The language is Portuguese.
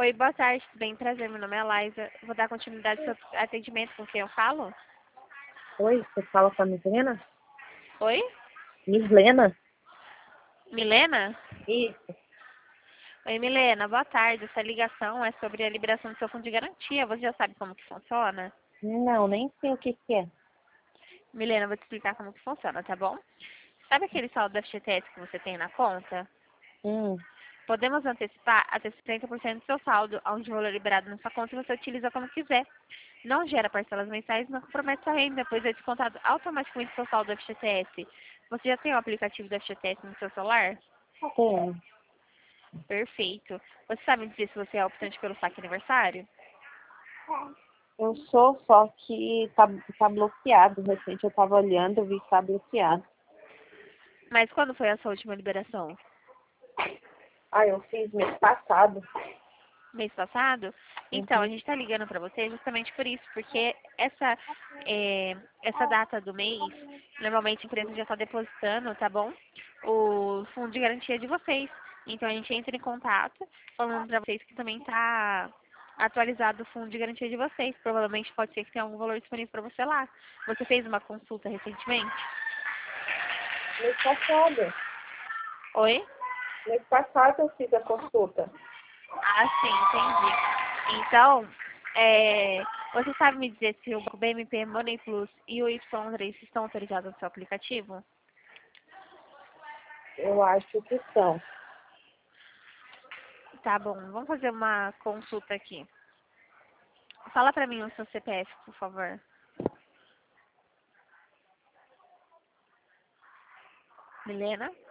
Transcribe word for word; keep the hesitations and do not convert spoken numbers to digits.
Oi, boa tarde, tudo bem? Prazer, meu nome é Laísa. Vou dar continuidade ao seu atendimento com quem eu falo. Oi, você fala com a Mislena? Oi? Mislena? Milena? Isso. Oi, Milena, boa tarde. Essa ligação é sobre a liberação do seu fundo de garantia. Você já sabe como que funciona? Não, nem sei o que que é. Milena, eu vou te explicar como que funciona, tá bom? Sabe aquele saldo da F G T S que você tem na conta? Hum, Podemos antecipar até setenta por cento do seu saldo, onde o valor liberado na sua conta e você utiliza como quiser. Não gera parcelas mensais, não compromete sua renda, pois é descontado automaticamente do seu saldo do F G T S. Você já tem o aplicativo do F G T S no seu celular? tem. Perfeito. Você sabe dizer se você é optante pelo saque aniversário? Eu sou, só que tá, tá bloqueado. Recente eu tava olhando, eu vi que tá bloqueado. Mas quando foi a sua última liberação? Ah, eu fiz mês passado. Mês passado? Então, a Uhum. gente está ligando para você justamente por isso, porque essa, é, essa data do mês, normalmente a empresa já está depositando, tá bom? O fundo de garantia de vocês. Então, a gente entra em contato, falando para vocês que também está atualizado o fundo de garantia de vocês. Provavelmente pode ser que tenha algum valor disponível para você lá. Você fez uma consulta recentemente? Mês passado. Oi? Mês passado eu fiz a consulta. Ah, sim, entendi. Então, é, você sabe me dizer se o B M P Money Plus e o Y três estão autorizados no seu aplicativo? Eu acho que são. Tá bom, vamos fazer uma consulta aqui. Fala pra mim o seu C P F, por favor. Milena?